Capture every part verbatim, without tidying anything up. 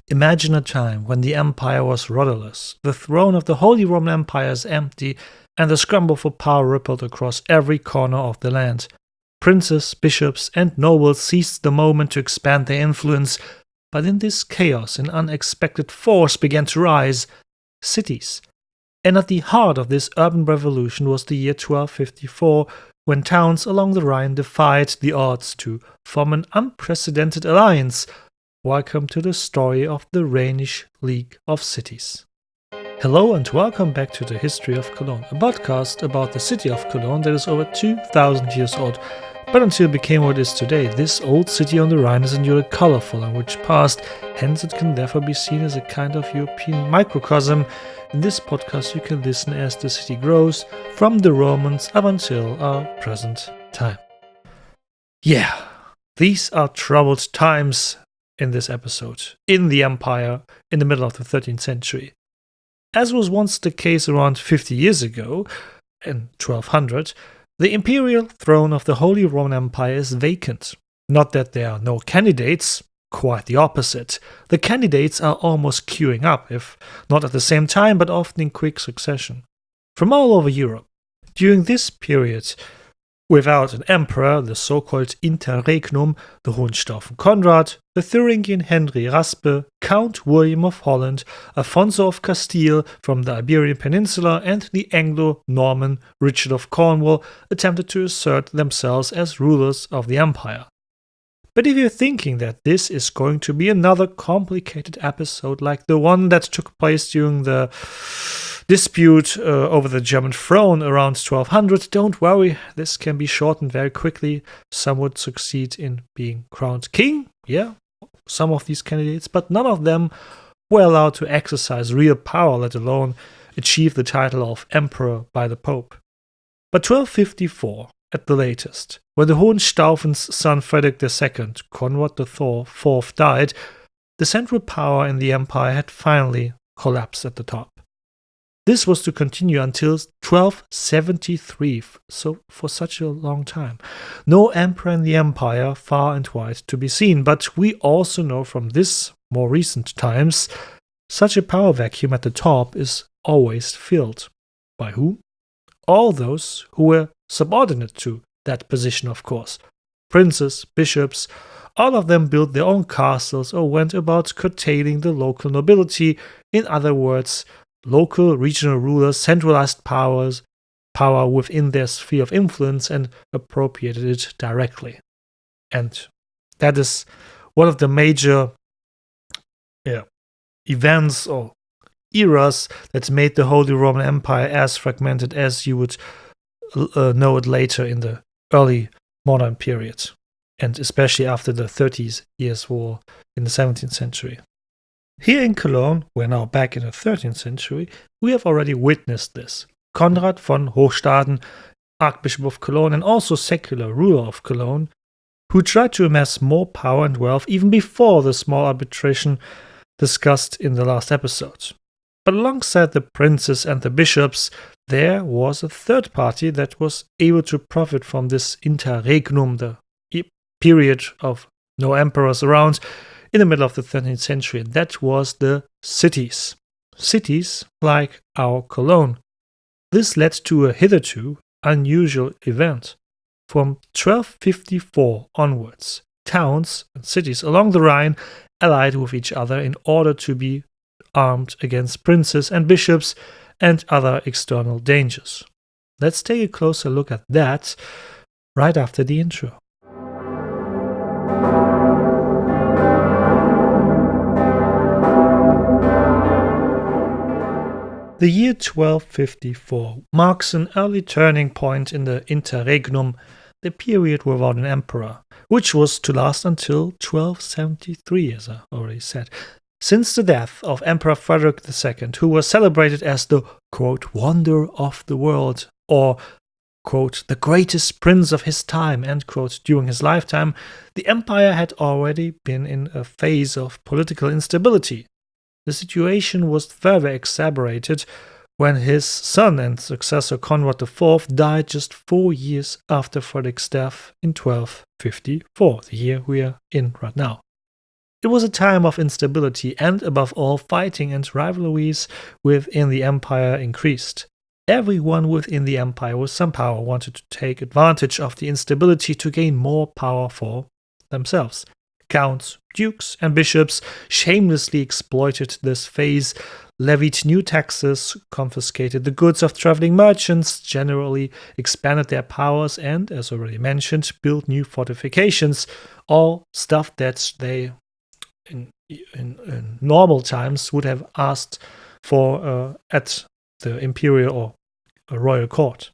Imagine a time when the empire was rudderless, the throne of the Holy Roman Empire is empty, and the scramble for power rippled across every corner of the land. Princes, bishops, and nobles seized the moment to expand their influence, but in this chaos an unexpected force began to rise: cities. And at the heart of this urban revolution was the year twelve fifty-four, when towns along the Rhine defied the odds to form an unprecedented alliance. Welcome to the story of the Rhenish League of Cities. Hello and welcome back to the History of Cologne, a podcast about the city of Cologne that is over two thousand years old. But until it became what it is today, this old city on the Rhine has endured a colorful and rich past, hence it can therefore be seen as a kind of European microcosm. In this podcast you can listen as the city grows, from the Romans up until our present time. Yeah, these are troubled times in this episode, in the empire, in the middle of the thirteenth century. As was once the case around fifty years ago, in twelve hundred, the imperial throne of the Holy Roman Empire is vacant. Not that there are no candidates, quite the opposite. The candidates are almost queuing up, if not at the same time, but often in quick succession, from all over Europe. During this period, without an emperor, the so-called Interregnum, the Hohenstaufen Conrad, the Thuringian Henry Raspe, Count William of Holland, Alfonso of Castile from the Iberian Peninsula, and the Anglo-Norman Richard of Cornwall attempted to assert themselves as rulers of the empire. But if you're thinking that this is going to be another complicated episode like the one that took place during the dispute uh, over the German throne around twelve hundred, don't worry, this can be shortened very quickly. Some would succeed in being crowned king, yeah, some of these candidates, but none of them were allowed to exercise real power, let alone achieve the title of emperor by the Pope. But twelve fifty-four, at the latest, when the Hohenstaufen's son Frederick the Second, Conrad the Fourth, died, the central power in the empire had finally collapsed at the top. This was to continue until twelve seventy-three, so for such a long time. No emperor in the empire, far and wide, to be seen, but we also know from this more recent times, such a power vacuum at the top is always filled. By who? All those who were subordinate to that position, of course. Princes, bishops, all of them built their own castles or went about curtailing the local nobility. In other words, local regional rulers centralized powers, power within their sphere of influence and appropriated it directly. And that is one of the major yeah, events or eras that made the Holy Roman Empire as fragmented as you would uh, know it later in the early modern period, and especially after the thirty Years' War in the seventeenth century. Here in Cologne, we're now back in the thirteenth century, we have already witnessed this. Konrad von Hochstaden, Archbishop of Cologne and also secular ruler of Cologne, who tried to amass more power and wealth even before the small arbitration discussed in the last episode. But alongside the princes and the bishops, there was a third party that was able to profit from this interregnum, the period of no emperors around, in the middle of the thirteenth century, and that was the cities. Cities like our Cologne. This led to a hitherto unusual event. From twelve fifty-four onwards, towns and cities along the Rhine allied with each other in order to be armed against princes and bishops and other external dangers. Let's take a closer look at that right after the intro. The year twelve fifty-four marks an early turning point in the interregnum, the period without an emperor, which was to last until twelve seventy-three, as I already said. Since the death of Emperor Frederick the Second, who was celebrated as the, quote, wonder of the world, or, quote, the greatest prince of his time, end quote, during his lifetime, the empire had already been in a phase of political instability. The situation was further exacerbated when his son and successor Conrad the Fourth died just four years after Frederick's death in twelve fifty-four, the year we are in right now. It was a time of instability and, above all, fighting and rivalries within the empire increased. Everyone within the empire with some power wanted to take advantage of the instability to gain more power for themselves. Counts, dukes, and bishops shamelessly exploited this phase, levied new taxes, confiscated the goods of traveling merchants, generally expanded their powers, and, as already mentioned, built new fortifications, all stuff that they, in, in, in normal times, would have asked for uh, at the imperial or a royal court.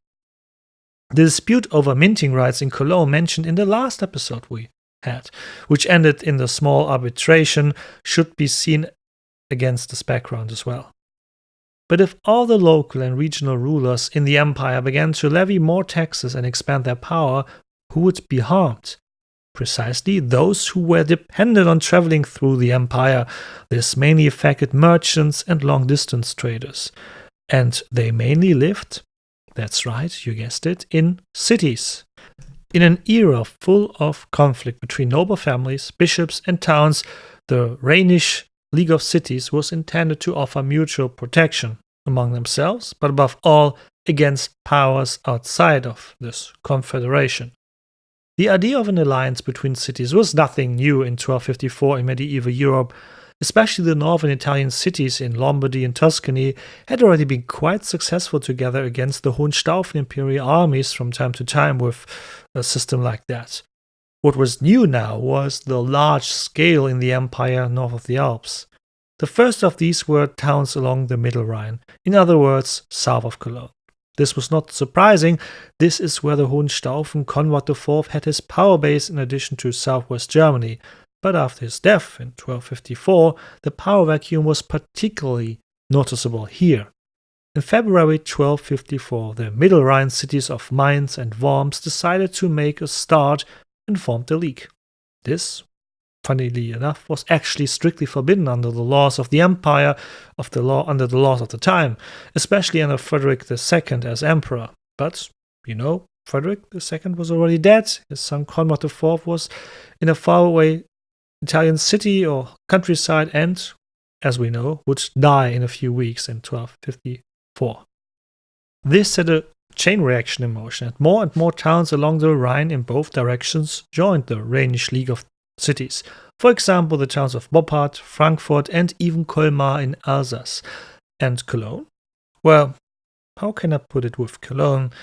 The dispute over minting rights in Cologne mentioned in the last episode we had, which ended in the small arbitration, should be seen against this background as well. But if all the local and regional rulers in the empire began to levy more taxes and expand their power, who would be harmed? Precisely those who were dependent on traveling through the empire. This mainly affected merchants and long-distance traders. And they mainly lived, that's right, you guessed it, in cities. In an era full of conflict between noble families, bishops, and towns, the Rhenish League of Cities was intended to offer mutual protection among themselves, but above all against powers outside of this confederation. The idea of an alliance between cities was nothing new in twelve fifty-four in medieval Europe. Especially the northern Italian cities in Lombardy and Tuscany had already been quite successful together against the Hohenstaufen imperial armies from time to time with a system like that. What was new now was the large scale in the empire north of the Alps. The first of these were towns along the Middle Rhine, in other words, south of Cologne. This was not surprising. This is where the Hohenstaufen Konrad the Fourth had his power base in addition to southwest Germany. But after his death in twelve fifty-four, the power vacuum was particularly noticeable here. In February twelve fifty-four, the Middle Rhine cities of Mainz and Worms decided to make a start and formed the League. This, funnily enough, was actually strictly forbidden under the laws of the empire, of the law under the laws of the time, especially under Frederick the Second as emperor. But, you know, Frederick the Second was already dead. His son Konrad the Fourth was in a faraway Italian city or countryside and, as we know, would die in a few weeks in twelve fifty-four. This set a chain reaction in motion, and more and more towns along the Rhine in both directions joined the Rhenish League of Cities. For example, the towns of Boppard, Frankfurt, and even Colmar in Alsace. And Cologne? Well, how can I put it with Cologne?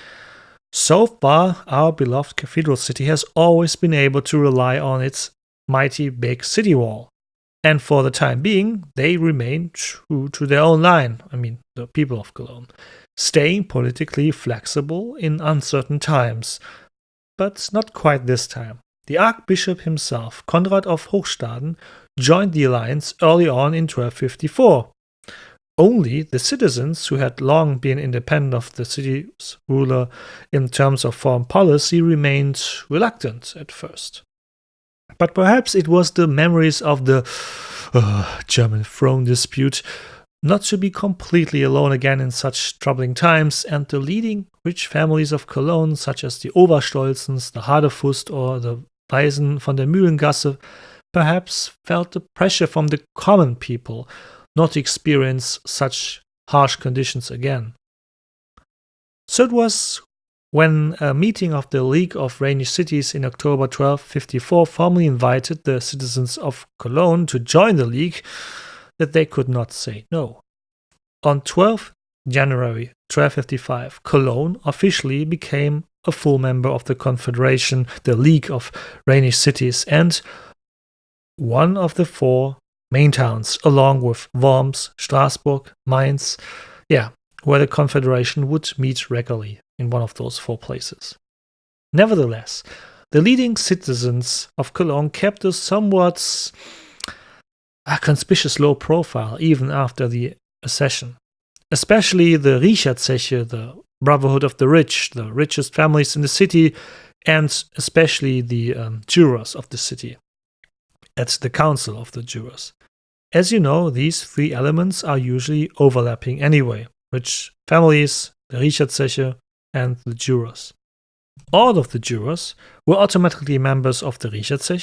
So far, our beloved cathedral city has always been able to rely on its mighty big city wall. And for the time being, they remain true to their own line, I mean, the people of Cologne, staying politically flexible in uncertain times. But not quite this time. The Archbishop himself, Konrad of Hochstaden, joined the alliance early on in twelve fifty-four. Only the citizens, who had long been independent of the city's ruler in terms of foreign policy, remained reluctant at first. But perhaps it was the memories of the uh, German throne dispute, not to be completely alone again in such troubling times, and the leading rich families of Cologne, such as the Oberstolzens, the Hadefust, or the Weisen von der Mühlengasse, perhaps felt the pressure from the common people not to experience such harsh conditions again. So it was when a meeting of the League of Rhenish Cities in October twelve fifty-four formally invited the citizens of Cologne to join the League that they could not say no. On twelfth January twelve fifty-five, Cologne officially became a full member of the Confederation, the League of Rhenish Cities, and one of the four main towns, along with Worms, Strasbourg, Mainz, yeah, where the Confederation would meet regularly in one of those four places. Nevertheless, the leading citizens of Cologne kept a somewhat a conspicuous low profile even after the accession. Especially the Richardzeche, the Brotherhood of the Rich, the richest families in the city, and especially the um, jurors of the city, at the Council of the Jurors. As you know, these three elements are usually overlapping anyway, rich families, the Richardzeche, and the jurors. All of the jurors were automatically members of the Richardzeche,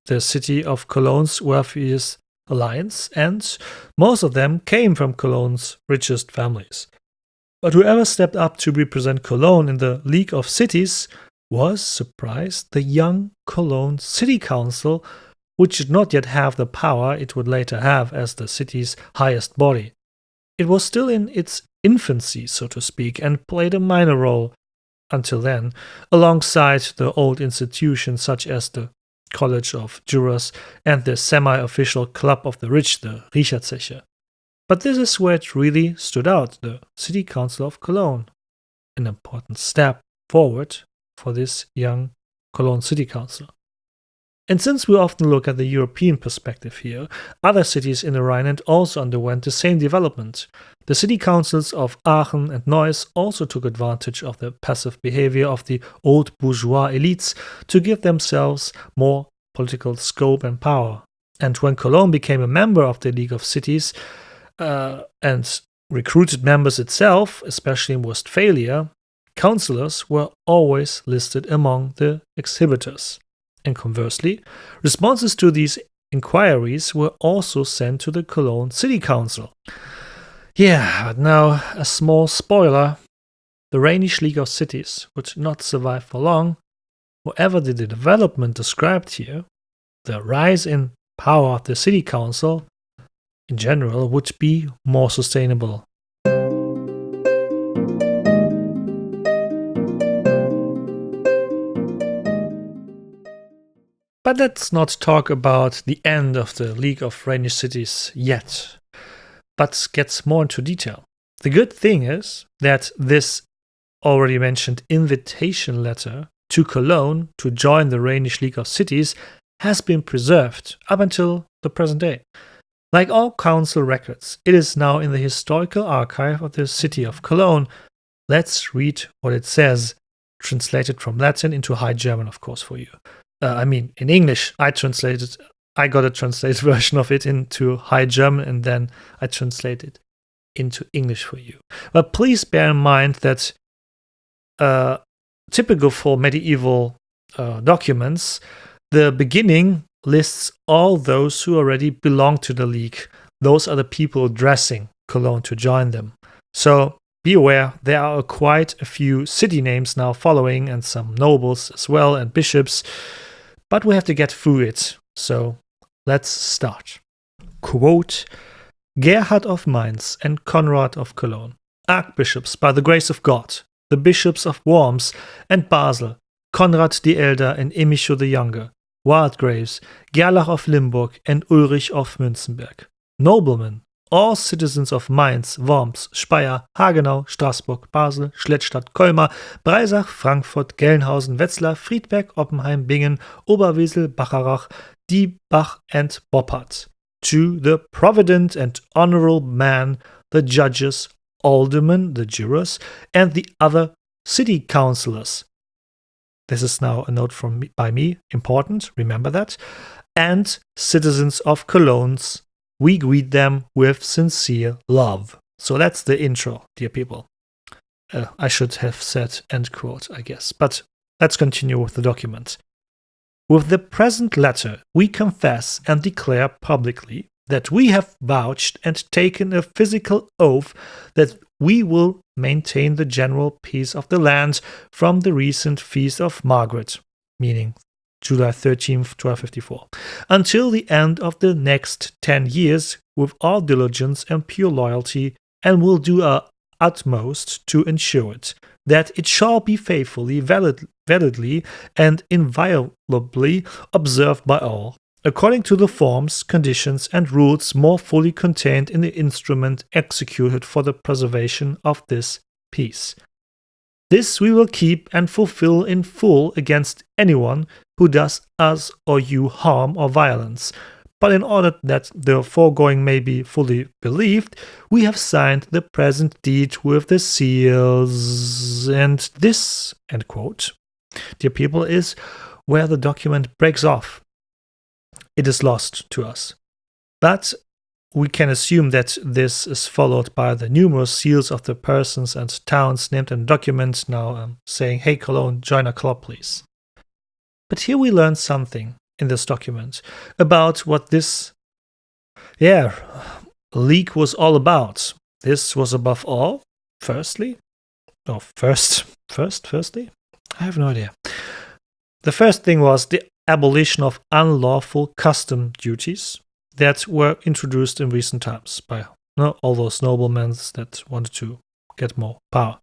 the city of Cologne's wealthiest alliance, and most of them came from Cologne's richest families. But whoever stepped up to represent Cologne in the League of Cities was, surprised, the young Cologne City Council, which did not yet have the power it would later have as the city's highest body. It was still in its infancy, so to speak, and played a minor role until then, alongside the old institutions such as the College of Jurors and the semi-official Club of the Rich, the Richterzeche. But this is where it really stood out, the City Council of Cologne. An important step forward for this young Cologne City Council. And since we often look at the European perspective here, other cities in the Rhineland also underwent the same development. The city councils of Aachen and Neuss also took advantage of the passive behavior of the old bourgeois elites to give themselves more political scope and power. And when Cologne became a member of the League of Cities uh, and recruited members itself, especially in Westphalia, councillors were always listed among the exhibitors. And conversely, responses to these inquiries were also sent to the Cologne City Council. Yeah, but now a small spoiler. The Rhenish League of Cities would not survive for long. Whatever the development described here, the rise in power of the City Council in general would be more sustainable. But let's not talk about the end of the League of Rhenish Cities yet, but get more into detail. The good thing is that this already mentioned invitation letter to Cologne to join the Rhenish League of Cities has been preserved up until the present day. Like all council records, it is now in the historical archive of the city of Cologne. Let's read what it says, translated from Latin into High German, of course, for you. Uh, I mean, in English, I translated, I got a translated version of it into High German, and then I translated into English for you. But please bear in mind that uh, typical for medieval uh, documents, the beginning lists all those who already belong to the league. Those are the people addressing Cologne to join them. So be aware, there are quite a few city names now following, and some nobles as well, and bishops. But we have to get through it, so let's start. Quote, Gerhard of Mainz and Conrad of Cologne, archbishops by the grace of God, the bishops of Worms and Basel, Conrad the Elder and Emicho the Younger, Waldgraves, Gerlach of Limburg and Ulrich of Münzenberg, noblemen, all citizens of Mainz, Worms, Speyer, Hagenau, Straßburg, Basel, Schlettstadt, Colmar, Breisach, Frankfurt, Gelnhausen, Wetzlar, Friedberg, Oppenheim, Bingen, Oberwesel, Bacharach, Diebach and Boppard. To the provident and honorable man, the judges, aldermen, the jurors, and the other city councillors. This is now a note from me, by me, important, remember that. And citizens of Cologne's, we greet them with sincere love. So that's the intro, dear people. Uh, I should have said end quote, I guess. But let's continue with the document. With the present letter, we confess and declare publicly that we have vouched and taken a physical oath that we will maintain the general peace of the land from the recent feast of Margaret, meaning July thirteenth, twelve fifty-four, until the end of the next ten years with all diligence and pure loyalty, and will do our utmost to ensure it, that it shall be faithfully, valid, validly, and inviolably observed by all, according to the forms, conditions, and rules more fully contained in the instrument executed for the preservation of this peace. This we will keep and fulfill in full against anyone who does us or you harm or violence. But in order that the foregoing may be fully believed, we have signed the present deed with the seals. And this, end quote, dear people, is where the document breaks off. It is lost to us. But we can assume that this is followed by the numerous seals of the persons and towns named in the document, now um, saying, hey Cologne, join our club please. But here we learn something. in this document about what this, yeah, league was all about. This was above all, firstly, or first, first, firstly, I have no idea. The first thing was the abolition of unlawful custom duties that were introduced in recent times by you know, all those noblemen that wanted to get more power.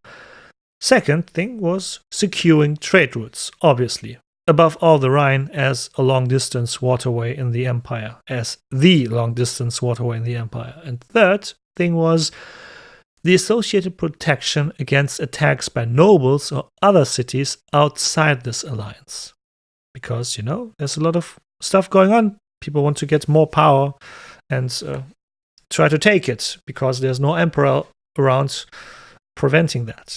Second thing was securing trade routes, obviously. Above all, the Rhine as a long-distance waterway in the empire, as the long-distance waterway in the empire. And third thing was the associated protection against attacks by nobles or other cities outside this alliance. Because, you know, there's a lot of stuff going on. People want to get more power and uh, try to take it because there's no emperor around preventing that.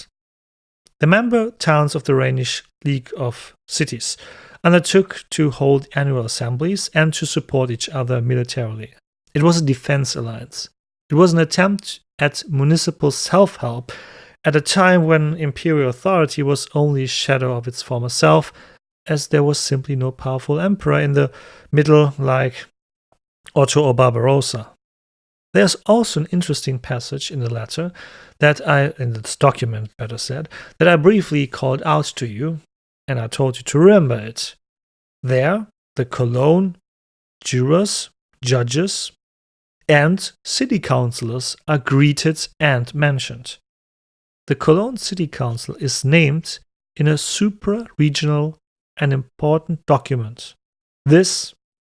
The member towns of the Rhenish League of Cities undertook to hold annual assemblies and to support each other militarily. It was a defense alliance. It was an attempt at municipal self-help at a time when imperial authority was only a shadow of its former self, as there was simply no powerful emperor in the middle like Otto or Barbarossa. There's also an interesting passage in the letter that I, in this document better said, that I briefly called out to you, and I told you to remember it. There, the Cologne jurors, judges, and city councillors are greeted and mentioned. The Cologne City Council is named in a supra-regional and important document. This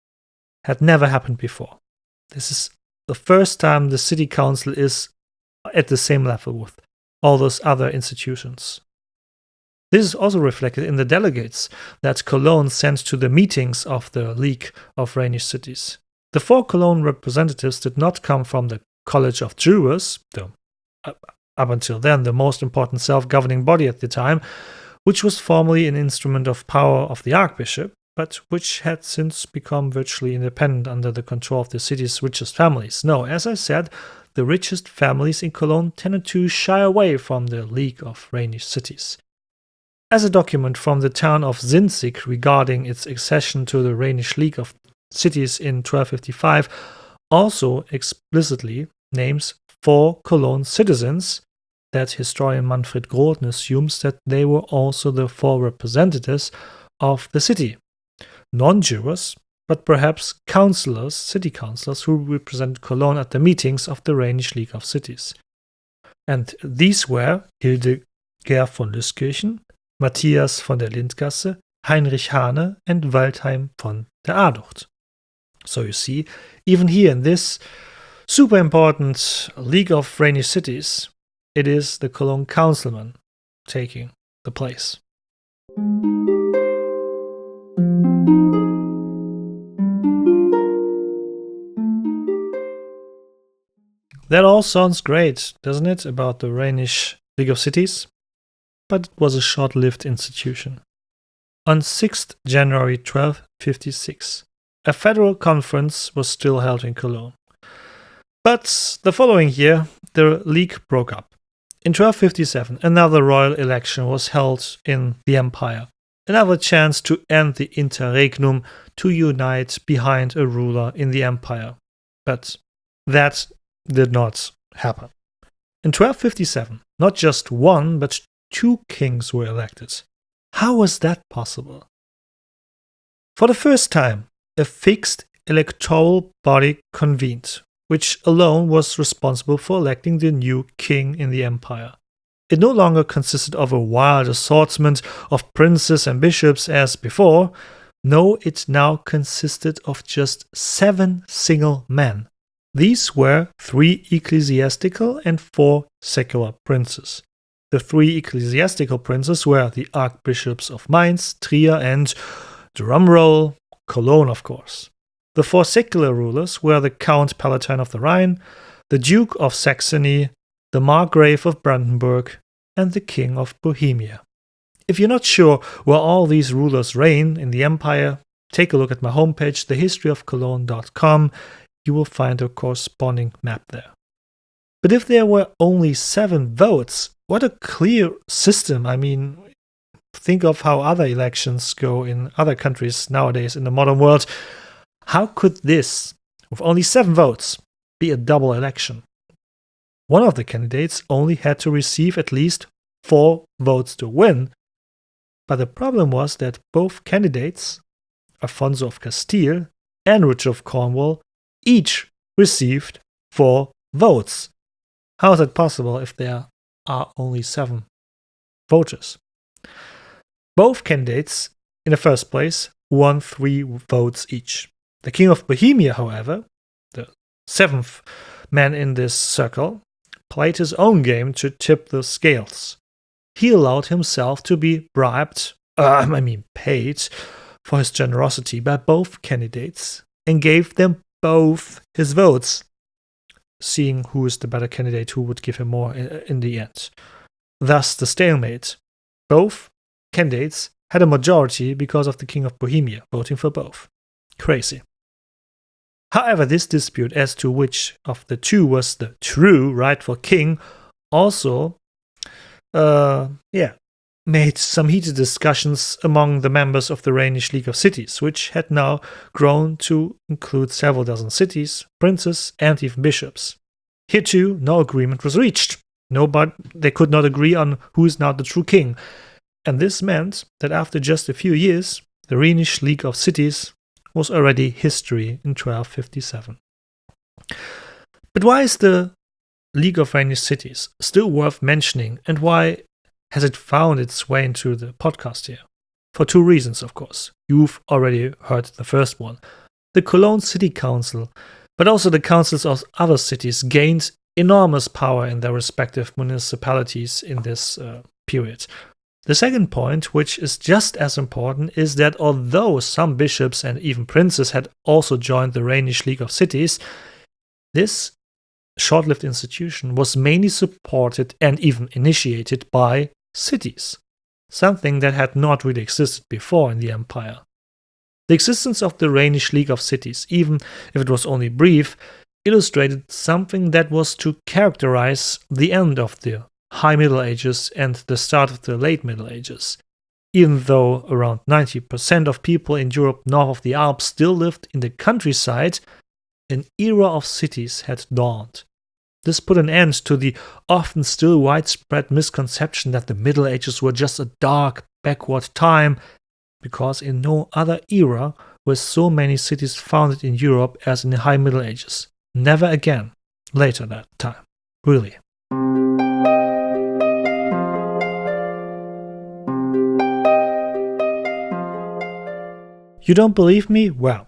had never happened before. This is the first time the city council is at the same level with all those other institutions. This is also reflected in the delegates that Cologne sent to the meetings of the League of Rhenish Cities. The four Cologne representatives did not come from the College of Jurors, the, up until then the most important self-governing body at the time, which was formerly an instrument of power of the archbishop, but which had since become virtually independent under the control of the city's richest families. No, as I said, the richest families in Cologne tended to shy away from the League of Rhenish Cities. As a document from the town of Sinzig regarding its accession to the Rhenish League of Cities in twelve fifty-five also explicitly names four Cologne citizens, that historian Manfred Groten assumes that they were also the four representatives of the city. Non-jurors, but perhaps councillors, city councillors, who represented Cologne at the meetings of the Rhenish League of Cities. And these were Hildegard von Lüskirchen, Matthias von der Lindgasse, Heinrich Hahne, and Waldheim von der Aducht. So you see, even here in this super important League of Rhenish Cities, it is the Cologne councilman taking the place. That all sounds great, doesn't it, about the Rhenish League of Cities? But it was a short-lived institution. On sixth of January twelve fifty-six, a federal conference was still held in Cologne. But the following year, the league broke up. In twelve fifty-seven, another royal election was held in the empire. Another chance to end the interregnum, to unite behind a ruler in the empire. But that did not happen. In twelve fifty-seven, not just one, but two kings were elected. How was that possible? For the first time, a fixed electoral body convened, which alone was responsible for electing the new king in the empire. It no longer consisted of a wild assortment of princes and bishops as before. No, it now consisted of just seven single men. These were three ecclesiastical and four secular princes. The three ecclesiastical princes were the archbishops of Mainz, Trier, and, drumroll, Cologne, of course. The four secular rulers were the Count Palatine of the Rhine, the Duke of Saxony, the Margrave of Brandenburg, and the King of Bohemia. If you're not sure where all these rulers reign in the empire, take a look at my homepage, the history of cologne dot com. You will find a corresponding map there. But if there were only seven votes, what a clear system. I mean, think of how other elections go in other countries nowadays in the modern world. How could this, with only seven votes, be a double election? One of the candidates only had to receive at least four votes to win, but the problem was that both candidates, Alfonso of Castile and Richard of Cornwall, each received four votes. How is that possible if there are only seven voters? Both candidates, in the first place, won three votes each. The King of Bohemia, however, the seventh man in this circle, played his own game to tip the scales. He allowed himself to be bribed, uh, I mean paid, for his generosity by both candidates and gave them both his votes, seeing who is the better candidate, who would give him more in, in the end. Thus the stalemate. Both candidates had a majority because of the King of Bohemia voting for both. Crazy. However, this dispute as to which of the two was the true rightful king also uh, yeah, made some heated discussions among the members of the Rhenish League of Cities, which had now grown to include several dozen cities, princes, and even bishops. Here too, no agreement was reached. Nobody, they could not agree on who is now the true king. And this meant that after just a few years, the Rhenish League of Cities was already history in twelve fifty-seven. But why is the League of Rhenish Cities still worth mentioning, and why has it found its way into the podcast here? For two reasons, of course. You've already heard the first one. The Cologne City Council, but also the councils of other cities, gained enormous power in their respective municipalities in this uh, period. The second point, which is just as important, is that although some bishops and even princes had also joined the Rhenish League of Cities, this short-lived institution was mainly supported and even initiated by cities, something that had not really existed before in the empire. The existence of the Rhenish League of Cities, even if it was only brief, illustrated something that was to characterize the end of the High Middle Ages and the start of the Late Middle Ages. Even though around ninety percent of people in Europe north of the Alps still lived in the countryside, an era of cities had dawned. This put an end to the often still widespread misconception that the Middle Ages were just a dark, backward time, because in no other era were so many cities founded in Europe as in the High Middle Ages. Never again, later that time. Really. You don't believe me? Well,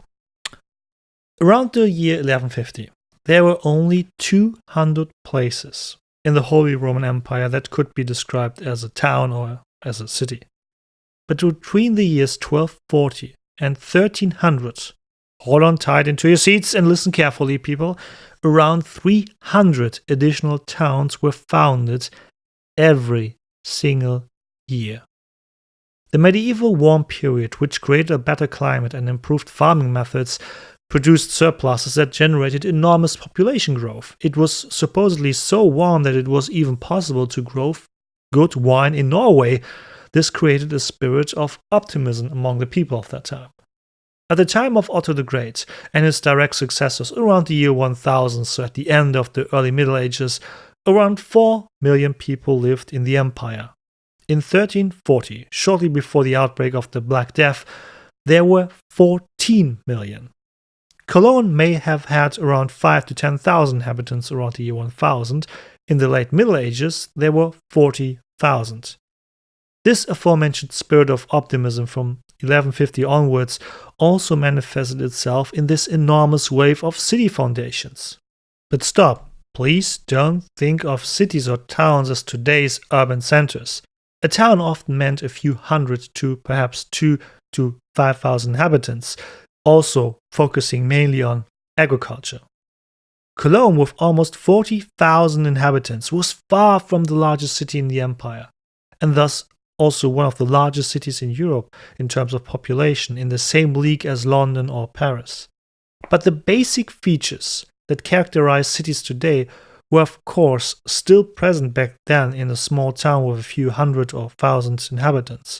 around the year eleven fifty, there were only two hundred places in the Holy Roman Empire that could be described as a town or as a city. But between the years twelve forty and thirteen hundred, hold on tight into your seats and listen carefully, people, around three hundred additional towns were founded every single year. The medieval warm period, which created a better climate and improved farming methods, produced surpluses that generated enormous population growth. It was supposedly so warm that it was even possible to grow good wine in Norway. This created a spirit of optimism among the people of that time. At the time of Otto the Great and his direct successors around the year one thousand, so at the end of the early Middle Ages, around four million people lived in the empire. In thirteen forty, shortly before the outbreak of the Black Death, there were fourteen million. Cologne may have had around five to ten thousand inhabitants around the year one thousand. In the late Middle Ages, there were forty thousand. This aforementioned spirit of optimism from eleven fifty onwards also manifested itself in this enormous wave of city foundations. But stop, please don't think of cities or towns as today's urban centers. A town often meant a few hundred to perhaps two to five thousand inhabitants, also focusing mainly on agriculture. Cologne, with almost forty thousand inhabitants, was far from the largest city in the empire, and thus also one of the largest cities in Europe in terms of population, in the same league as London or Paris. But the basic features that characterize cities today were of course still present back then in a small town with a few hundred or thousand inhabitants.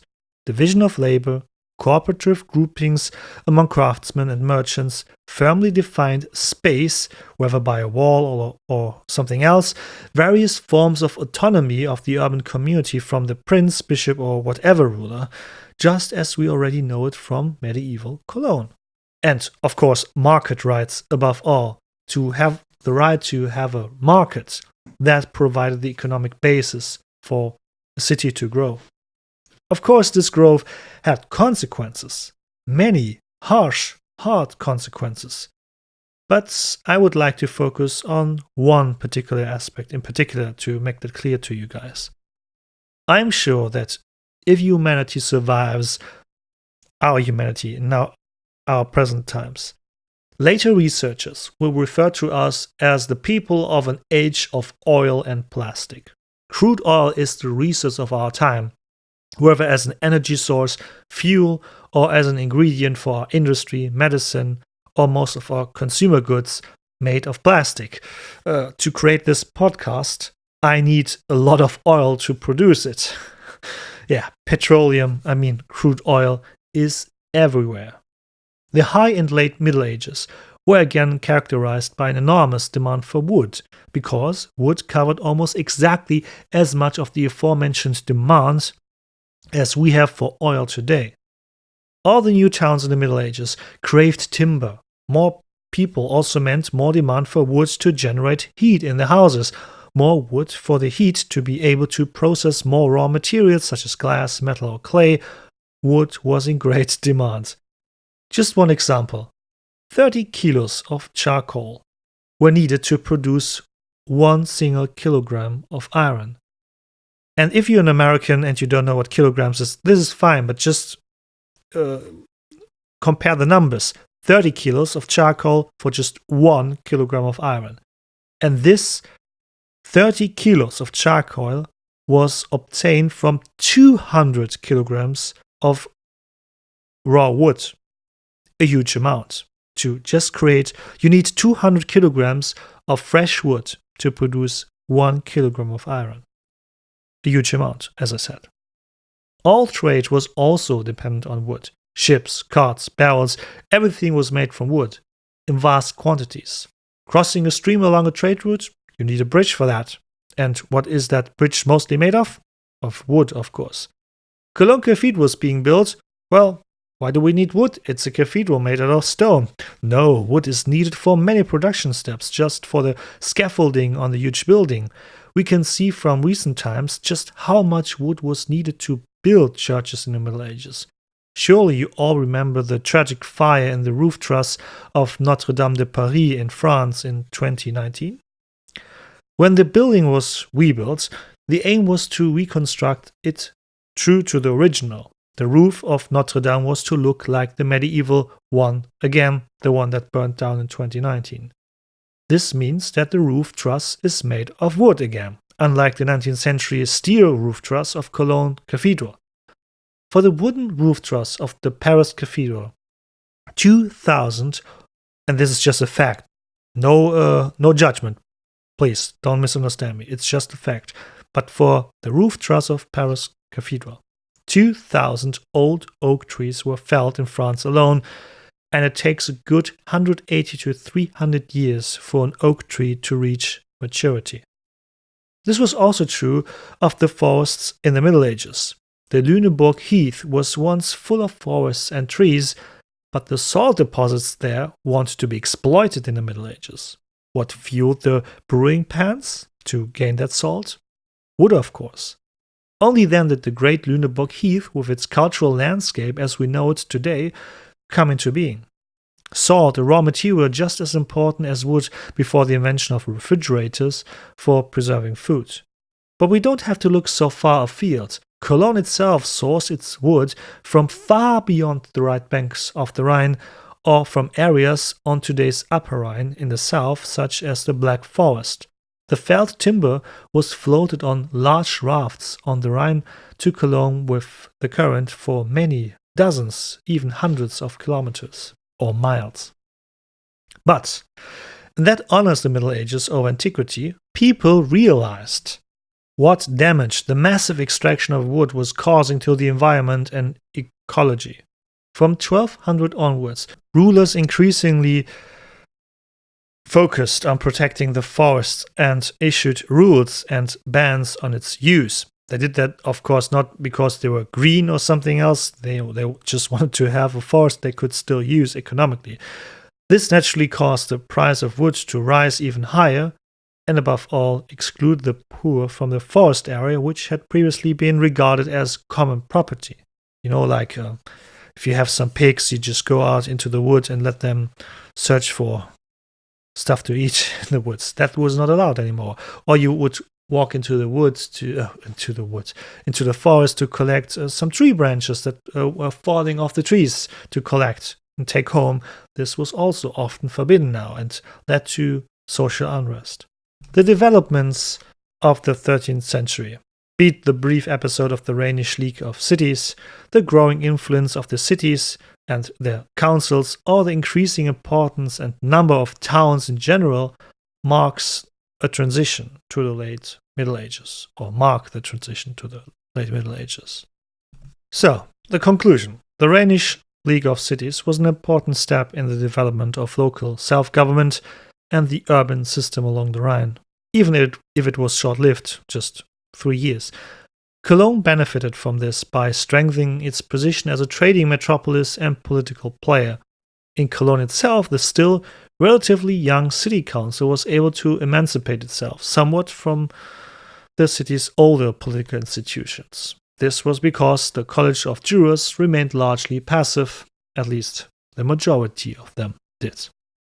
division of labor, cooperative groupings among craftsmen and merchants, firmly defined space, whether by a wall or, or something else, various forms of autonomy of the urban community from the prince, bishop, or whatever ruler, just as we already know it from medieval Cologne. And, of course, market rights above all, to have the right to have a market that provided the economic basis for a city to grow. Of course, this growth had consequences, many harsh, hard consequences. But I would like to focus on one particular aspect in particular to make that clear to you guys. I'm sure that if humanity survives, our humanity in now our present times, later researchers will refer to us as the people of an age of oil and plastic. Crude oil is the resource of our time, whether as an energy source, fuel, or as an ingredient for our industry, medicine, or most of our consumer goods made of plastic. Uh, to create this podcast, I need a lot of oil to produce it. Yeah, petroleum, I mean crude oil, is everywhere. The High and Late Middle Ages were again characterized by an enormous demand for wood, because wood covered almost exactly as much of the aforementioned demand as we have for oil today. All the new towns in the Middle Ages craved timber. More people also meant more demand for wood to generate heat in the houses, more wood for the heat to be able to process more raw materials such as glass, metal, or clay. Wood was in great demand. Just one example. thirty kilos of charcoal were needed to produce one single kilogram of iron. And if you're an American and you don't know what kilograms is, this is fine, but just uh, compare the numbers. thirty kilos of charcoal for just one kilogram of iron. And this thirty kilos of charcoal was obtained from two hundred kilograms of raw wood. A huge amount. To just create, you need two hundred kilograms of fresh wood to produce one kilogram of iron. A huge amount, as I said. All trade was also dependent on wood. Ships, carts, barrels, everything was made from wood, in vast quantities. Crossing a stream along a trade route, you need a bridge for that. And what is that bridge mostly made of? Of wood, of course. Cologne Cathedral was being built. Well, why do we need wood? It's a cathedral made out of stone. No, wood is needed for many production steps, just for the scaffolding on the huge building. We can see from recent times just how much wood was needed to build churches in the Middle Ages. Surely you all remember the tragic fire in the roof truss of Notre Dame de Paris in France in twenty nineteen? When the building was rebuilt, the aim was to reconstruct it true to the original. The roof of Notre Dame was to look like the medieval one, again, the one that burned down in twenty nineteen. This means that the roof truss is made of wood again, unlike the nineteenth century steel roof truss of Cologne Cathedral. For the wooden roof truss of the Paris Cathedral, two thousand, and this is just a fact, no, uh, no judgment, please don't misunderstand me, it's just a fact, but for the roof truss of Paris Cathedral, two thousand old oak trees were felled in France alone, and it takes a good one hundred eighty to three hundred years for an oak tree to reach maturity. This was also true of the forests in the Middle Ages. The Lüneburg Heath was once full of forests and trees, but the salt deposits there wanted to be exploited in the Middle Ages. What fueled the brewing pans to gain that salt? Wood, of course. Only then did the great Lüneburg Heath, with its cultural landscape as we know it today, come into being. Salt, a raw material just as important as wood before the invention of refrigerators for preserving food. But we don't have to look so far afield. Cologne itself sourced its wood from far beyond the right banks of the Rhine, or from areas on today's Upper Rhine in the south, such as the Black Forest. The felled timber was floated on large rafts on the Rhine to Cologne with the current for many dozens, even hundreds of kilometers or miles. But, and that honors the Middle Ages over antiquity, people realized what damage the massive extraction of wood was causing to the environment and ecology. From twelve hundred onwards, rulers increasingly focused on protecting the forests and issued rules and bans on its use. They did that, of course, not because they were green or something else. They, they just wanted to have a forest they could still use economically. This naturally caused the price of wood to rise even higher, and above all, exclude the poor from the forest area, which had previously been regarded as common property. You know, like uh, if you have some pigs, you just go out into the wood and let them search for stuff to eat in the woods. That was not allowed anymore. Or you would walk into the woods to uh, into the woods into the forest to collect uh, some tree branches that uh, were falling off the trees to collect and take home. This was also often forbidden now and led to social unrest. The developments of the thirteenth century, be it the brief episode of the Rhenish League of Cities, the growing influence of the cities and their councils, or the increasing importance and number of towns in general, marks a transition to the late Middle Ages, or mark the transition to the late Middle Ages. So, the conclusion. The Rhenish League of Cities was an important step in the development of local self-government and the urban system along the Rhine, even if it was short-lived, just three years. Cologne benefited from this by strengthening its position as a trading metropolis and political player. In Cologne itself, the still relatively young city council was able to emancipate itself somewhat from the city's older political institutions. This was because the College of Jurors remained largely passive, at least the majority of them did.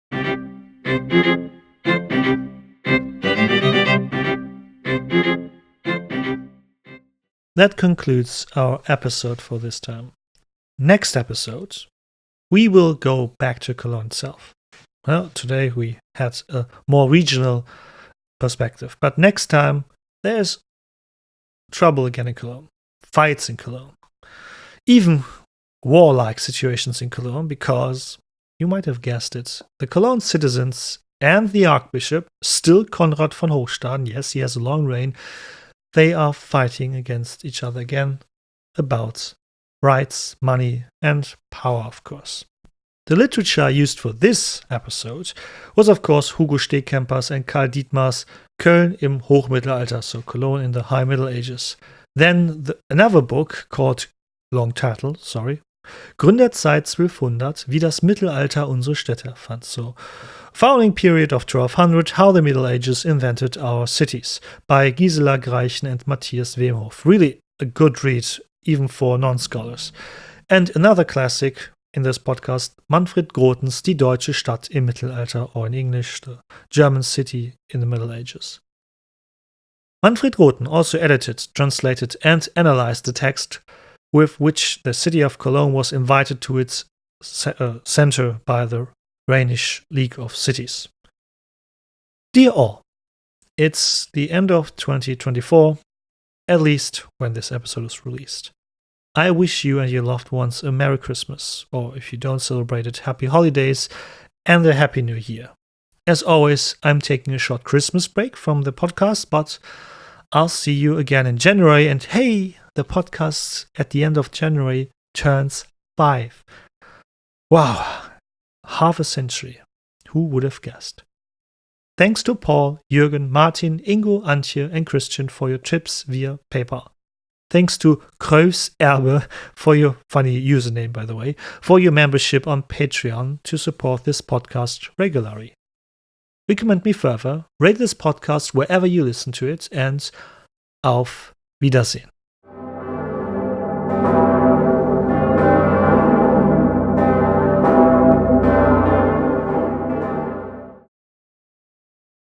That concludes our episode for this time. Next episode, we will go back to Cologne itself. Well, today we had a more regional perspective, but next time there's trouble again in Cologne, fights in Cologne, even warlike situations in Cologne, because, you might have guessed it, the Cologne citizens and the Archbishop, still Konrad von Hochstaden, yes, he has a long reign, they are fighting against each other again about rights, money, and power, of course. The literature used for this episode was, of course, Hugo Stehkemper's and Karl Dietmar's Köln im Hochmittelalter, so Cologne in the High Middle Ages. Then the, another book called, long title, sorry, Gründerzeit zwölfhundert, wie das Mittelalter unsere Städte fand. So, founding period of twelve hundred, how the Middle Ages invented our cities, by Gisela Greichen and Matthias Wemhoff. Really a good read, even for non-scholars. And another classic in this podcast, Manfred Grothen's Die deutsche Stadt im Mittelalter, or in English, the German city in the Middle Ages. Manfred Grothen also edited, translated, and analyzed the text with which the city of Cologne was invited to its ce- uh, center by the Rhenish League of Cities. Dear all, it's the end of twenty twenty-four, at least when this episode is released. I wish you and your loved ones a Merry Christmas, or if you don't celebrate it, Happy Holidays and a Happy New Year. As always, I'm taking a short Christmas break from the podcast, but I'll see you again in January. And hey, the podcast at the end of January turns five. Wow, half a century. Who would have guessed? Thanks to Paul, Jürgen, Martin, Ingo, Antje, and Christian for your tips via PayPal. Thanks to Kreuz Erbe for your funny username, by the way, for your membership on Patreon to support this podcast regularly. Recommend me further, rate this podcast wherever you listen to it, and auf Wiedersehen.